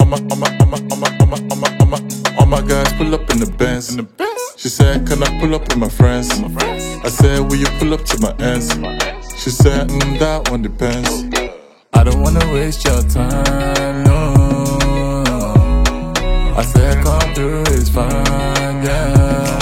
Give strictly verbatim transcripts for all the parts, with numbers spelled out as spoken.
my, all my, all my, all my, all my, all my, all my, all my guys pull up in the Benz. She said, can I pull up with my friends? I said, will you pull up to my ends? She said, mm, that one depends. I don't wanna waste your time, no. I said, come through, it's fine, yeah.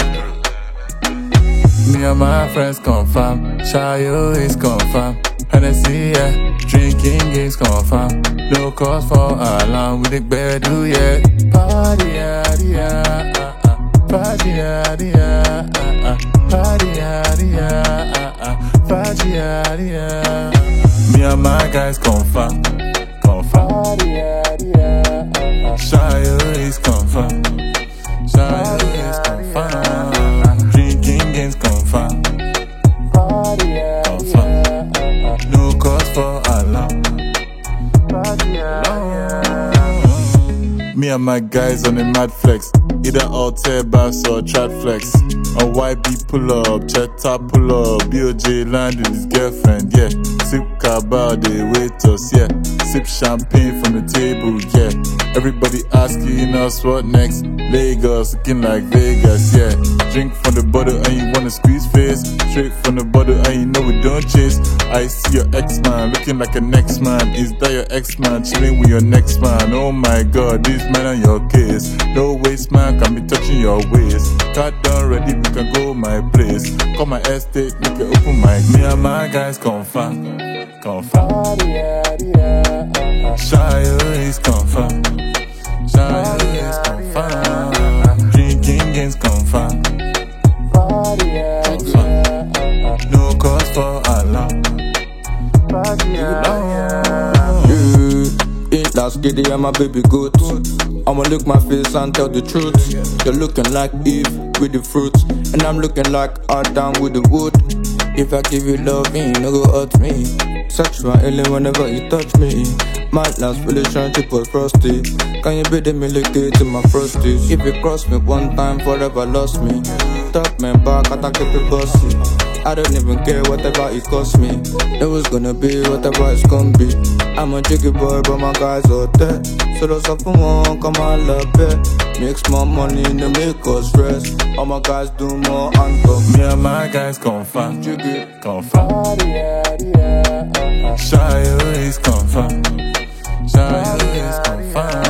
Me and my friends confirm, Shayo is confirm. Hennessy, yeah, drinking games confirm. No cause for alarm, we the bed do, yeah. Party, yeah, yeah, uh, uh. Party, yeah, yeah, uh, uh. Party, yeah, yeah, uh, uh. Party, yeah, yeah. Me and my guys confirm, confirm. Party, yeah, yeah, uh, uh. Shayo is confirm, Shayo is confirm. Drinking games confirm, party, yeah, confirm. Yeah, uh, uh. No cause for alarm. Party, yeah, yeah. Me and my guys on a mad flex, either Alter Bass or Trad Flex. On Y B pull up, Cheta pull up, B O J land with his girlfriend, yeah. Sip Cabal, they wait us, yeah. Sip champagne from the table, yeah. Everybody asking us what next. Lagos, looking like Vegas, yeah. Drink from the bottle and you wanna squeeze face. Straight from the bottle and you know we don't chase. I see your ex-man looking like a next man. Is that your ex-man chilling with your next man? Oh my god, this man on your case. No waste man can be touching your waist. Cut down ready, we can go my place. Call my estate, make it open my. Me and my guys confirm, confirm. Shayo is confirm, Shayo is confirm. Drinking games confirm, confirm. No cause for alarm. Ain't that skitty, I'm a baby goat. I'ma look my face and tell the truth. You're looking like Eve with the fruit, and I'm looking like Adam with the wood. If I give you love, you no go hurt me. Sexual alien whenever you touch me. My last relationship was frosty. Can you be the milky to my frosties? If you cross me one time, forever lost me. Top me back, I keep it bossy. I don't even care whatever it cost me. It was gonna be whatever it's gonna be. I'm a jiggy boy, but my guys are dead. So those of them won't come out love it. Makes more money than make us rest. All my guys do more and talk. Me and my guys confirm, Jiggy, confirm. Shayo is confirm, Shayo is confirm.